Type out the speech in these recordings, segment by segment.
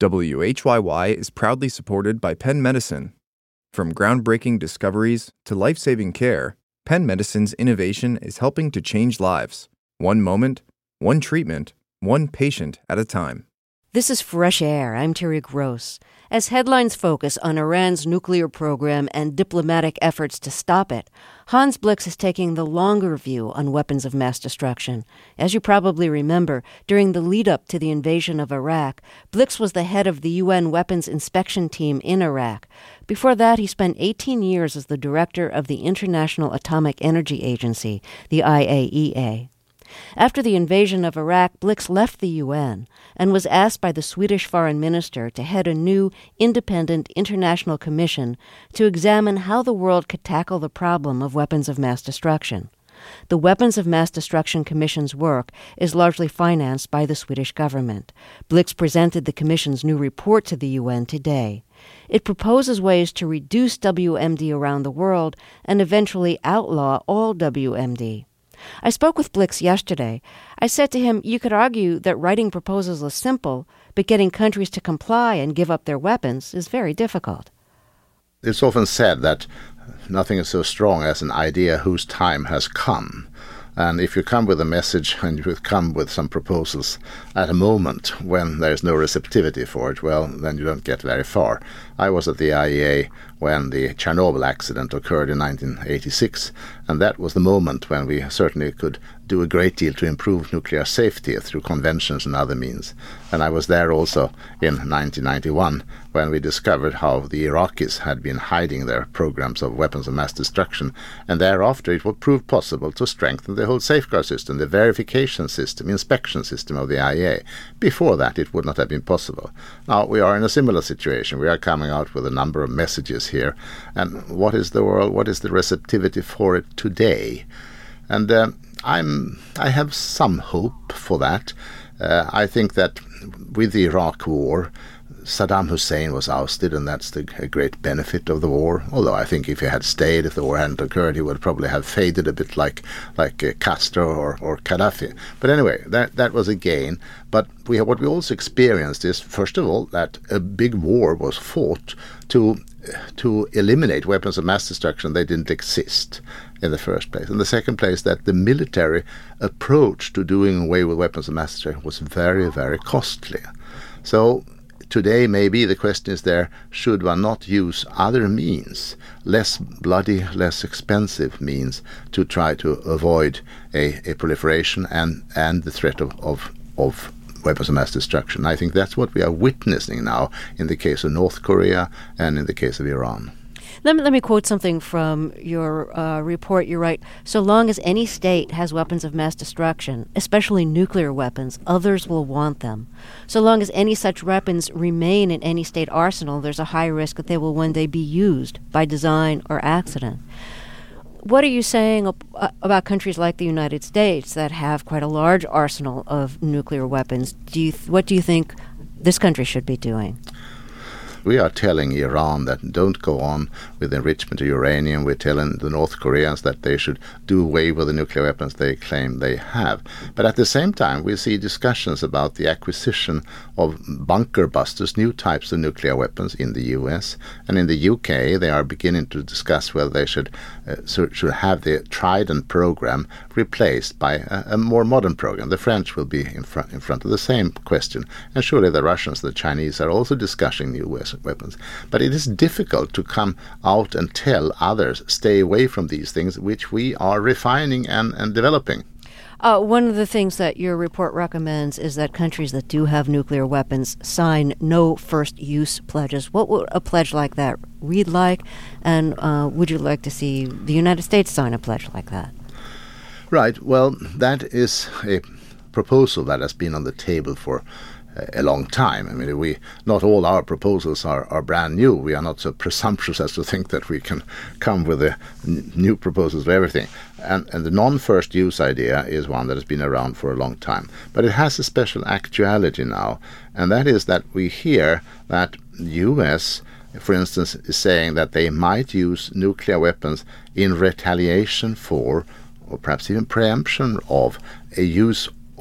WHYY is proudly supported by Penn Medicine. From groundbreaking discoveries to life-saving care, Penn Medicine's innovation is helping to change lives. One moment, one treatment, one patient at a time. This is Fresh Air. I'm Terry Gross. As headlines focus on Iran's nuclear program and diplomatic efforts to stop it, Hans Blix is taking the longer view on weapons of mass destruction. As you probably remember, during the lead-up to the invasion of Iraq, Blix was the head of the UN Weapons Inspection Team in Iraq. Before that, he spent 18 years as the director of the International Atomic Energy Agency, the IAEA. After the invasion of Iraq, Blix left the UN and was asked by the Swedish foreign minister to head a new, independent international commission to examine how the world could tackle the problem of weapons of mass destruction. The Weapons of Mass Destruction Commission's work is largely financed by the Swedish government. Blix presented the commission's new report to the UN today. It proposes ways to reduce WMD around the world and eventually outlaw all WMD. I spoke with Blix yesterday. I said to him, you could argue that writing proposals is simple, but getting countries to comply and give up their weapons is very difficult. It's often said that nothing is so strong as an idea whose time has come. And if you come with a message and you come with some proposals at a moment when there's no receptivity for it, well, then you don't get very far. I was at the IAEA when the Chernobyl accident occurred in 1986, and that was the moment when we certainly could do a great deal to improve nuclear safety through conventions and other means. And I was there also in 1991 when we discovered how the Iraqis had been hiding their programs of weapons of mass destruction, and thereafter it would prove possible to strengthen the whole safeguard system, the verification system, inspection system of the IAEA. Before that, it would not have been possible. Now, we are in a similar situation. We are coming out with a number of messages here, and what is the world, what is the receptivity for it today? And I have some hope for that. I think that with the Iraq War, Saddam Hussein was ousted, and that's a great benefit of the war. Although I think if he had stayed, if the war hadn't occurred, he would probably have faded a bit like Castro or Gaddafi. But anyway, that was a gain. But what we also experienced is, first of all, that a big war was fought to eliminate weapons of mass destruction. They didn't exist in the first place. In the second place, that the military approach to doing away with weapons of mass destruction was very, very costly. So today, maybe the question is there, should one not use other means, less bloody, less expensive means, to try to avoid a proliferation and the threat of weapons of mass destruction? I think that's what we are witnessing now in the case of North Korea and in the case of Iran. Let me quote something from your report. You write, so long as any state has weapons of mass destruction, especially nuclear weapons, others will want them. So long as any such weapons remain in any state arsenal, there's a high risk that they will one day be used by design or accident. What are you saying about countries like the United States that have quite a large arsenal of nuclear weapons? What do you think this country should be doing? We are telling Iran that don't go on with enrichment of uranium. We're telling the North Koreans that they should do away with the nuclear weapons they claim they have. But at the same time, we see discussions about the acquisition of bunker busters, new types of nuclear weapons in the US. And in the UK, they are beginning to discuss whether they should have the Trident program replaced by a more modern program. The French will be in front of the same question. And surely the Russians, the Chinese are also discussing new weapons. But it is difficult to come out and tell others, stay away from these things, which we are refining and developing. One of the things that your report recommends is that countries that do have nuclear weapons sign no first-use pledges. What would a pledge like that read like? And would you like to see the United States sign a pledge like that? Right. Well, that is a proposal that has been on the table for a long time. I mean, not all our proposals are brand new. We are not so presumptuous as to think that we can come with new proposals for everything. And the non-first use idea is one that has been around for a long time. But it has a special actuality now, and that is that we hear that the U.S., for instance, is saying that they might use nuclear weapons in retaliation for, or perhaps even preemption of, a use of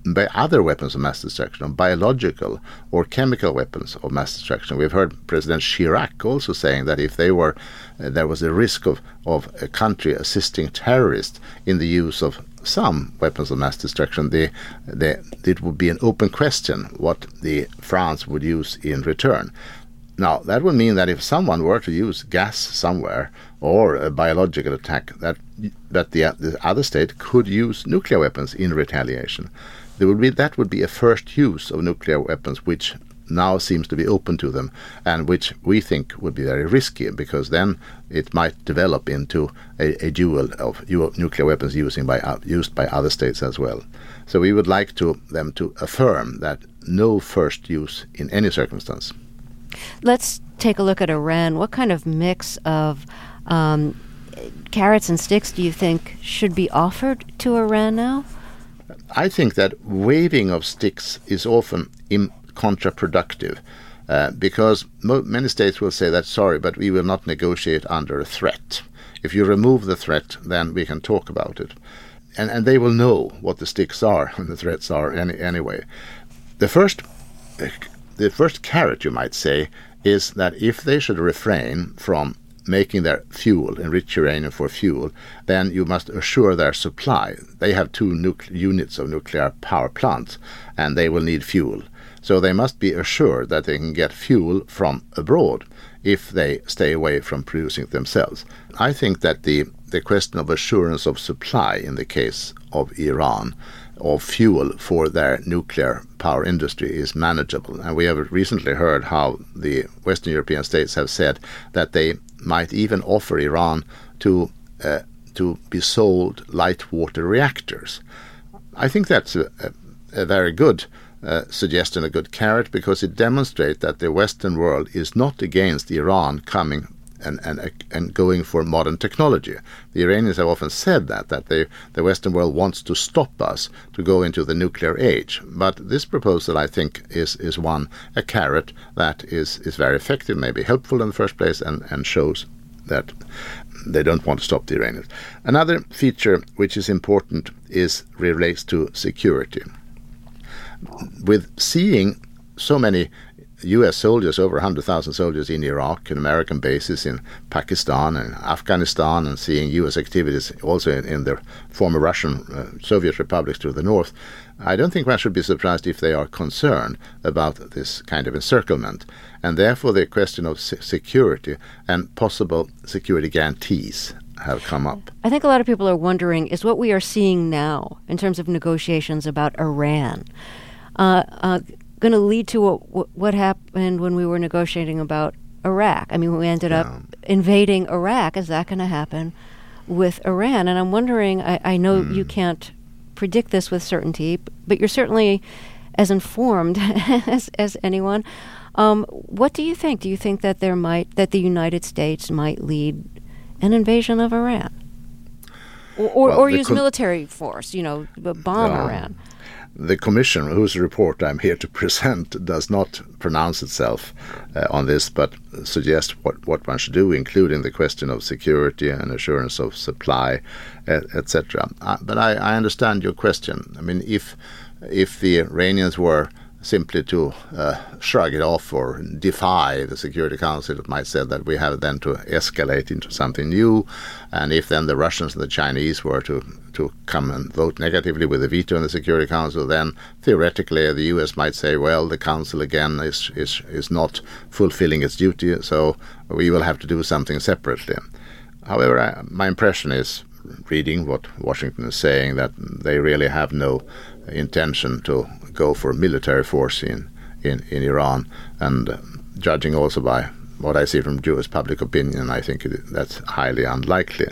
by other weapons of mass destruction, biological or chemical weapons of mass destruction. We've heard President Chirac also saying that if there was a risk of a country assisting terrorists in the use of some weapons of mass destruction, it would be an open question what France would use in return. Now, that would mean that if someone were to use gas somewhere or a biological attack, that the other state could use nuclear weapons in retaliation. That would be a first use of nuclear weapons, which now seems to be open to them, and which we think would be very risky, because then it might develop into a duel of nuclear weapons used by other states as well. So we would like them to affirm that no first use in any circumstance. Let's take a look at Iran. What kind of mix of carrots and sticks do you think should be offered to Iran now? I think that waving of sticks is often counterproductive, because many states will say that, sorry, but we will not negotiate under a threat. If you remove the threat, then we can talk about it. And they will know what the sticks are and the threats are anyway. The first carrot, you might say, is that if they should refrain from making their fuel, enrich uranium for fuel, then you must assure their supply. They have 2 units of nuclear power plants, and they will need fuel. So they must be assured that they can get fuel from abroad if they stay away from producing it themselves. I think that the question of assurance of supply in the case of Iran, of fuel for their nuclear power industry, is manageable. And we have recently heard how the Western European states have said that they might even offer Iran to be sold light water reactors. I think that's a very good suggestion, a good carrot, because it demonstrates that the Western world is not against Iran coming and going for modern technology. The Iranians have often said that the Western world wants to stop us to go into the nuclear age. But this proposal, I think, is a carrot that is very effective, maybe helpful in the first place, and shows that they don't want to stop the Iranians. Another feature which is important relates to security. With seeing so many U.S. soldiers, over 100,000 soldiers in Iraq and American bases in Pakistan and Afghanistan, and seeing U.S. activities also in the former Russian Soviet republics to the north, I don't think one should be surprised if they are concerned about this kind of encirclement. And therefore the question of security and possible security guarantees have come up. I think a lot of people are wondering, is what we are seeing now in terms of negotiations about Iran going to lead to what happened when we were negotiating about Iraq? I mean, we ended up invading Iraq. Is that going to happen with Iran? And I'm wondering, I know you can't predict this with certainty, but you're certainly as informed as anyone. What do you think? Do you think that the United States might lead an invasion of Iran? Or use military force, bomb Iran? The Commission, whose report I'm here to present, does not pronounce itself on this, but suggests what one should do, including the question of security and assurance of supply, etc. But I understand your question. I mean, if the Iranians were simply to shrug it off or defy the Security Council, it might say that we have then to escalate into something new. And if then the Russians and the Chinese were to come and vote negatively with a veto in the Security Council, then theoretically the U.S. might say, well, the Council again is not fulfilling its duty, so we will have to do something separately. However, my impression is, reading what Washington is saying, that they really have no intention to go for military force in Iran, and judging also by what I see from Jewish public opinion, I think that's highly unlikely.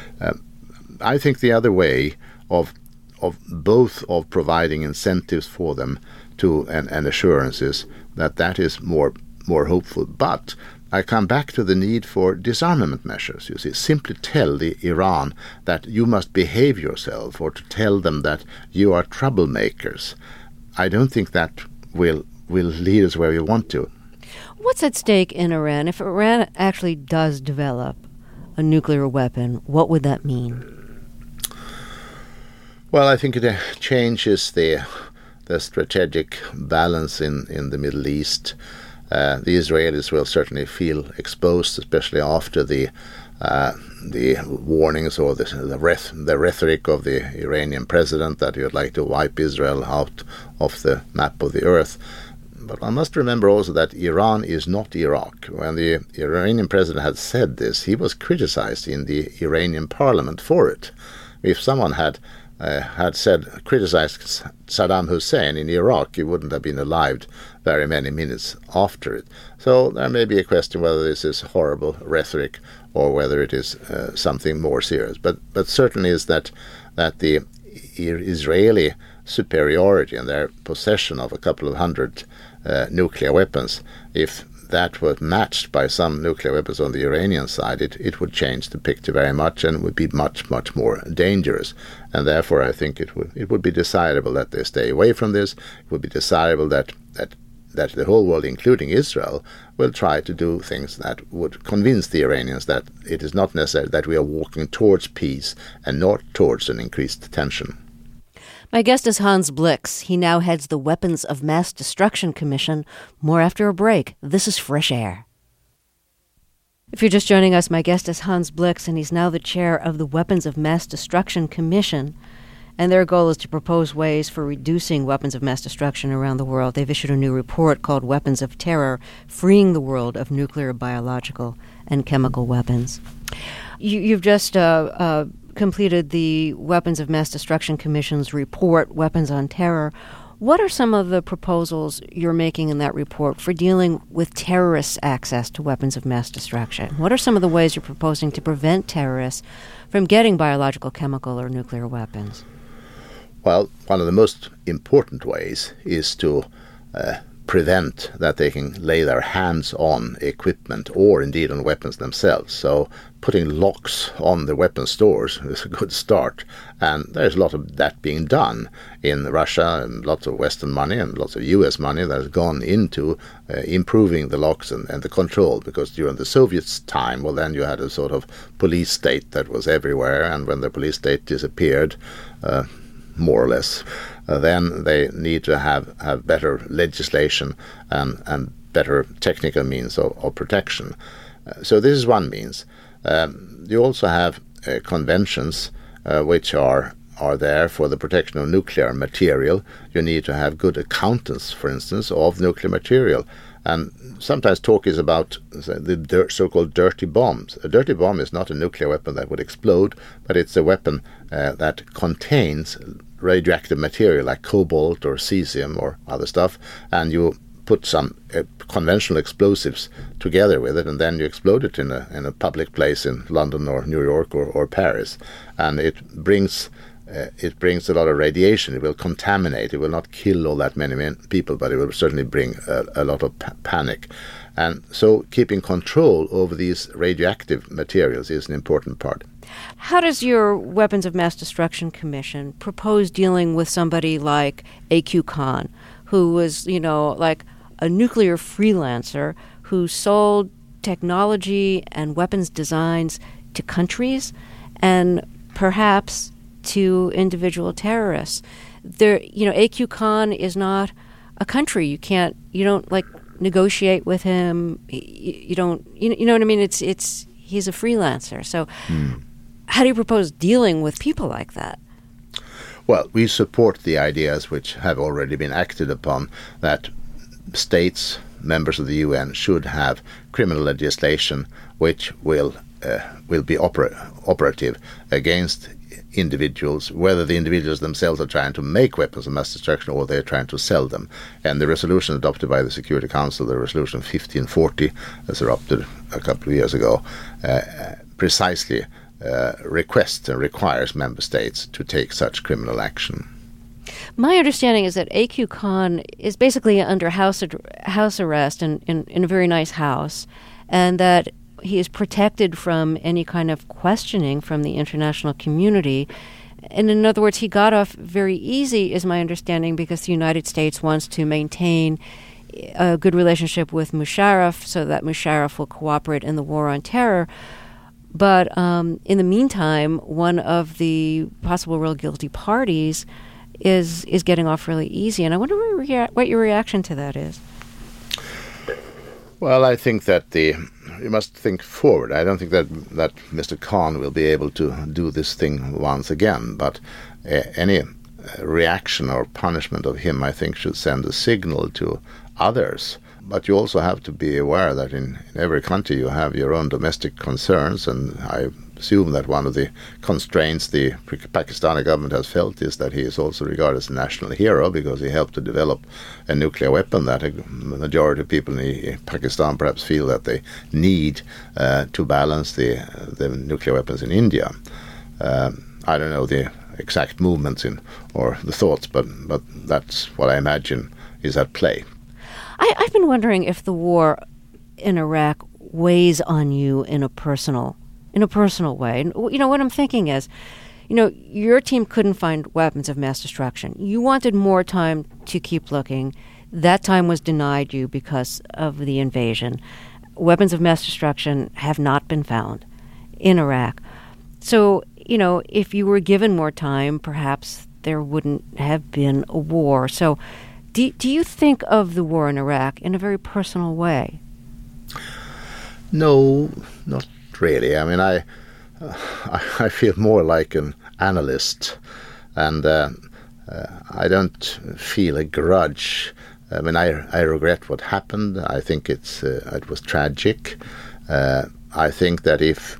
I think the other way of both of providing incentives for them to and assurances that is more hopeful. But I come back to the need for disarmament measures. You see, simply tell the Iran that you must behave yourself, or to tell them that you are troublemakers, I don't think that will lead us where we want to. What's at stake in Iran? If Iran actually does develop a nuclear weapon, what would that mean? Well, I think it changes the strategic balance in the Middle East. The Israelis will certainly feel exposed, especially after the warnings or the rhetoric of the Iranian president that he would like to wipe Israel out of the map of the earth. But one must remember also that Iran is not Iraq. When the Iranian president had said this, he was criticized in the Iranian parliament for it. If someone had criticized Saddam Hussein in Iraq, he wouldn't have been alive very many minutes after it. So there may be a question whether this is horrible rhetoric or whether it is something more serious. But certainly is that the Israeli superiority and their possession of a couple of hundred nuclear weapons, if that were matched by some nuclear weapons on the Iranian side, it would change the picture very much and would be much, much more dangerous. And therefore, I think it would be desirable that they stay away from this. It would be desirable that the whole world, including Israel, will try to do things that would convince the Iranians that it is not necessary that we are walking towards peace and not towards an increased tension. My guest is Hans Blix. He now heads the Weapons of Mass Destruction Commission. More after a break. This is Fresh Air. If you're just joining us, my guest is Hans Blix, and he's now the chair of the Weapons of Mass Destruction Commission. And their goal is to propose ways for reducing weapons of mass destruction around the world. They've issued a new report called Weapons of Terror, Freeing the World of Nuclear, Biological, and Chemical Weapons. You've just completed the Weapons of Mass Destruction Commission's report, Weapons on Terror. What are some of the proposals you're making in that report for dealing with terrorists' access to weapons of mass destruction? What are some of the ways you're proposing to prevent terrorists from getting biological, chemical, or nuclear weapons? Well, one of the most important ways is to prevent that they can lay their hands on equipment or indeed on weapons themselves. So putting locks on the weapon stores is a good start. And there's a lot of that being done in Russia, and lots of Western money and lots of US money that has gone into improving the locks and the control. Because during the Soviets' time, well, then you had a sort of police state that was everywhere. And when the police state disappeared, more or less, then they need to have better legislation and better technical means of protection. So this is one means. You also have conventions which are there for the protection of nuclear material. You need to have good accountants, for instance, of nuclear material. And sometimes talk is about the so-called dirty bombs. A dirty bomb is not a nuclear weapon that would explode, but it's a weapon that contains radioactive material like cobalt or cesium or other stuff, and you put some conventional explosives together with it, and then you explode it in a public place in London or New York or Paris, and it brings a lot of radiation. It will contaminate. It will not kill all that many people, but it will certainly bring a lot of panic. And so keeping control over these radioactive materials is an important part. How does your Weapons of Mass Destruction Commission propose dealing with somebody like A.Q. Khan, who was, like a nuclear freelancer who sold technology and weapons designs to countries and perhaps to individual terrorists? A.Q. Khan is not a country. You don't negotiate with him. You don't, you know what I mean? He's a freelancer. So how do you propose dealing with people like that? Well, we support the ideas which have already been acted upon, that states, members of the UN, should have criminal legislation which will be operative against individuals, whether the individuals themselves are trying to make weapons of mass destruction or they're trying to sell them. And the resolution adopted by the Security Council, the resolution 1540, as adopted a couple of years ago, precisely requests and requires member states to take such criminal action. My understanding is that A.Q. Khan is basically under house arrest in a very nice house, and that he is protected from any kind of questioning from the international community. And in other words, he got off very easy, is my understanding, because the United States wants to maintain a good relationship with Musharraf so that Musharraf will cooperate in the war on terror. But in the meantime, one of the possible real guilty parties is getting off really easy. And I wonder what your reaction to that is. Well, I think that you must think forward. I don't think that Mr. Khan will be able to do this thing once again, but any reaction or punishment of him, I think, should send a signal to others. But you also have to be aware that in every country you have your own domestic concerns, and I assume that one of the constraints the Pakistani government has felt is that he is also regarded as a national hero because he helped to develop a nuclear weapon that a majority of people in Pakistan perhaps feel that they need to balance the nuclear weapons in India. I don't know the exact movements or the thoughts, but that's what I imagine is at play. I've been wondering if the war in Iraq weighs on you in a personal way. And, what I'm thinking is, your team couldn't find weapons of mass destruction. You wanted more time to keep looking. That time was denied you because of the invasion. Weapons of mass destruction have not been found in Iraq. So, if you were given more time, perhaps there wouldn't have been a war. So do you think of the war in Iraq in a very personal way? No, not really. I mean, I feel more like an analyst, and I don't feel a grudge. I mean, I regret what happened. I think it was tragic. I think that if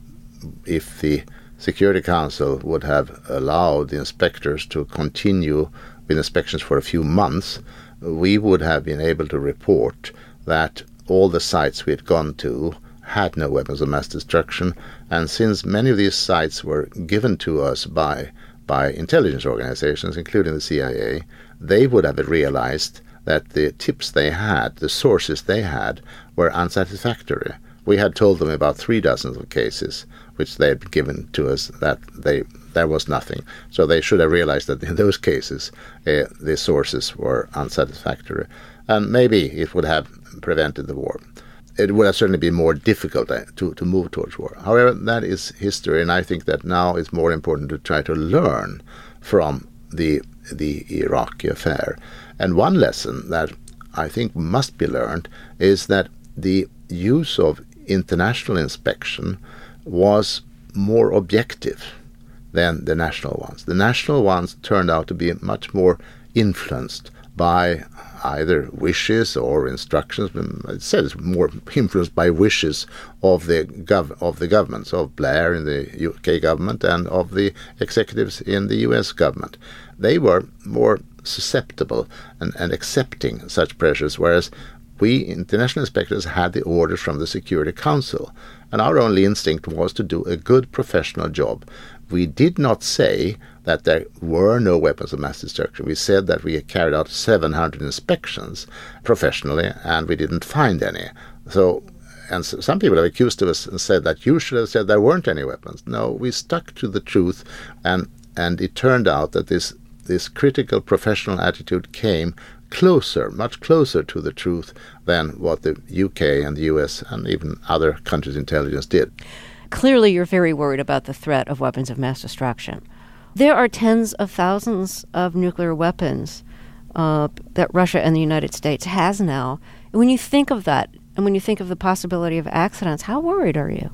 the Security Council would have allowed the inspectors to continue with inspections for a few months, we would have been able to report that all the sites we had gone to had no weapons of mass destruction. And since many of these sites were given to us by intelligence organizations, including the CIA, they would have realized that the tips they had, the sources they had, were unsatisfactory. We had told them about 36 of cases which they had given to us that there was nothing. So they should have realized that in those cases the sources were unsatisfactory. And maybe it would have prevented the war. It would have certainly been more difficult to move towards war. However, that is history, and I think that now it's more important to try to learn from the Iraqi affair. And one lesson that I think must be learned is that the use of international inspection was more objective than the national ones. The national ones turned out to be much more influenced by either wishes or instructions. It says more influenced by wishes of the governments, of Blair in the UK government and of the executives in the US government. They were more susceptible and accepting such pressures, whereas we international inspectors had the orders from the Security Council, and our only instinct was to do a good professional job. We did not say that there were no weapons of mass destruction. We said that we had carried out 700 inspections professionally, and we didn't find any. So some people have accused of us and said that you should have said there weren't any weapons. No, we stuck to the truth, and it turned out that this critical professional attitude came much closer to the truth than what the UK and the US and even other countries' intelligence did. Clearly, you're very worried about the threat of weapons of mass destruction. There are tens of thousands of nuclear weapons that Russia and the United States has now. And when you think of that, and when you think of the possibility of accidents, how worried are you?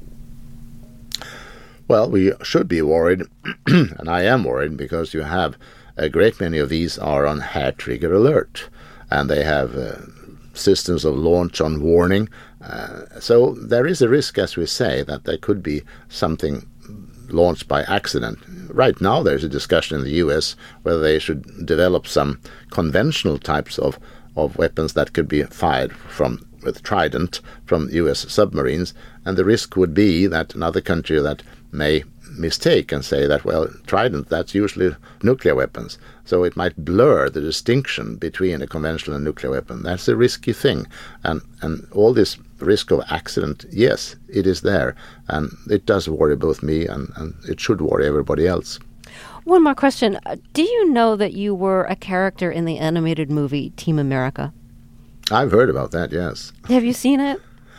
Well, we should be worried, and I am worried, because you have a great many of these are on hair-trigger alert, and they have systems of launch on warning. So there is a risk, as we say, that there could be something launched by accident. Right now there's a discussion in the US whether they should develop some conventional types of weapons that could be fired with Trident from US submarines, and the risk would be that another country that may mistake and say that, well, Trident, that's usually nuclear weapons. So it might blur the distinction between a conventional and nuclear weapon. That's a risky thing. And all this risk of accident, yes, it is there. And it does worry both me and it should worry everybody else. One more question. Do you know that you were a character in the animated movie Team America? I've heard about that, yes. Have you seen it?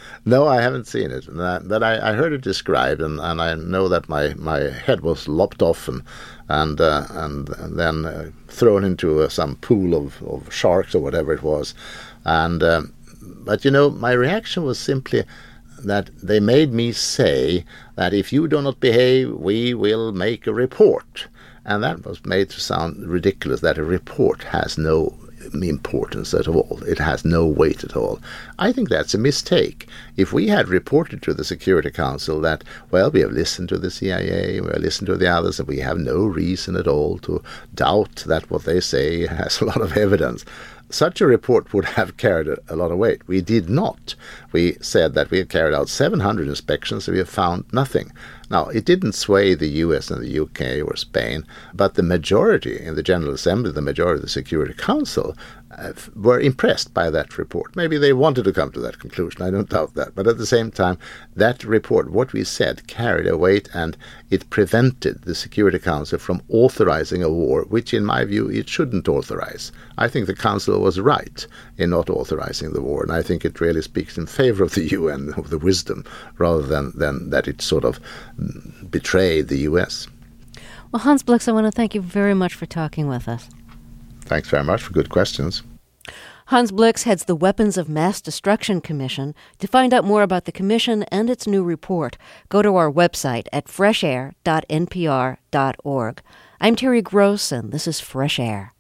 No, I haven't seen it. But I heard it described, and I know that my head was lopped off and then thrown into some pool of sharks or whatever it was. And but my reaction was simply that they made me say that if you do not behave, we will make a report. And that was made to sound ridiculous, that a report has no importance at all. It has no weight at all. I think that's a mistake. If we had reported to the Security Council that, well, we have listened to the CIA, we have listened to the others, and we have no reason at all to doubt that what they say has a lot of evidence, such a report would have carried a lot of weight. We did not. We said that we had carried out 700 inspections and we have found nothing. Now, it didn't sway the US and the UK or Spain, but the majority in the General Assembly, the majority of the Security Council, were impressed by that report. Maybe they wanted to come to that conclusion, I don't doubt that. But at the same time, that report, what we said, carried a weight, and it prevented the Security Council from authorizing a war, which in my view it shouldn't authorize. I think the Council was right in not authorizing the war, and I think it really speaks in favor of the UN, of the wisdom, rather than that it sort of betrayed the US. Well, Hans Blix, I want to thank you very much for talking with us. Thanks very much for good questions. Hans Blix heads the Weapons of Mass Destruction Commission. To find out more about the commission and its new report, go to our website at freshair.npr.org. I'm Terry Gross, and this is Fresh Air.